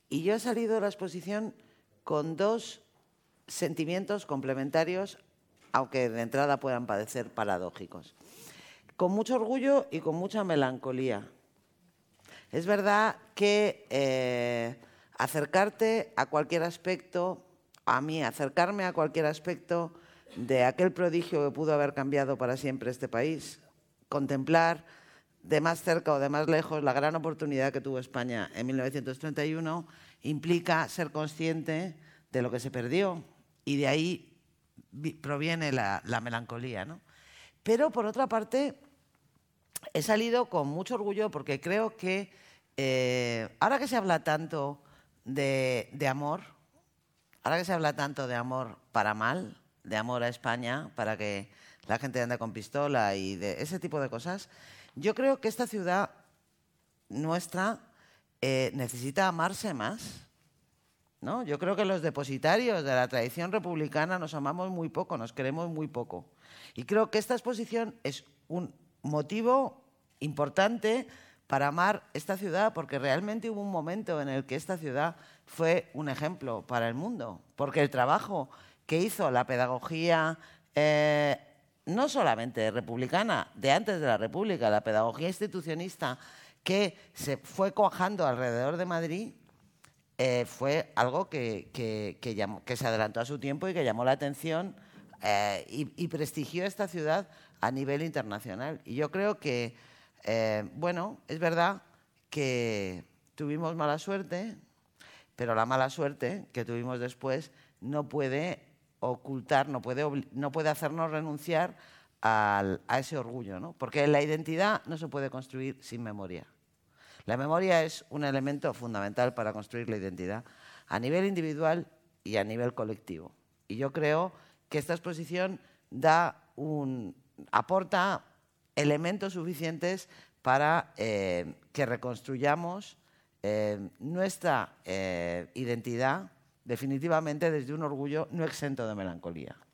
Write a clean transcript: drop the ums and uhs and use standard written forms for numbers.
Y yo he salido de la exposición con dos sentimientos complementarios, aunque de entrada puedan parecer paradójicos. Con mucho orgullo y con mucha melancolía. Es verdad que acercarte a cualquier aspecto, acercarme a cualquier aspecto de aquel prodigio que pudo haber cambiado para siempre este país, contemplar de más cerca o de más lejos la gran oportunidad que tuvo España en 1931, implica ser consciente de lo que se perdió, y de ahí proviene la melancolía, ¿no? Pero, por otra parte, he salido con mucho orgullo porque creo que ahora que se habla tanto de amor, ahora que se habla tanto de amor para mal, de amor a España, para que la gente ande con pistola y de ese tipo de cosas, yo creo que esta ciudad nuestra necesita amarse más, ¿no? Yo creo que los depositarios de la tradición republicana nos amamos muy poco, nos queremos muy poco. Y creo que esta exposición es un motivo importante para amar esta ciudad, porque realmente hubo un momento en el que esta ciudad fue un ejemplo para el mundo, porque el trabajo que hizo la pedagogía, no solamente republicana, de antes de la República, la pedagogía institucionista que se fue cuajando alrededor de Madrid, fue algo que se adelantó a su tiempo y que llamó la atención y prestigió esta ciudad a nivel internacional. Y yo creo que, bueno, es verdad que tuvimos mala suerte, pero la mala suerte que tuvimos después no puede ocultar, no puede hacernos renunciar a ese orgullo, ¿no? Porque la identidad no se puede construir sin memoria. La memoria es un elemento fundamental para construir la identidad a nivel individual y a nivel colectivo. Y yo creo que esta exposición aporta elementos suficientes para que reconstruyamos nuestra identidad definitivamente desde un orgullo no exento de melancolía.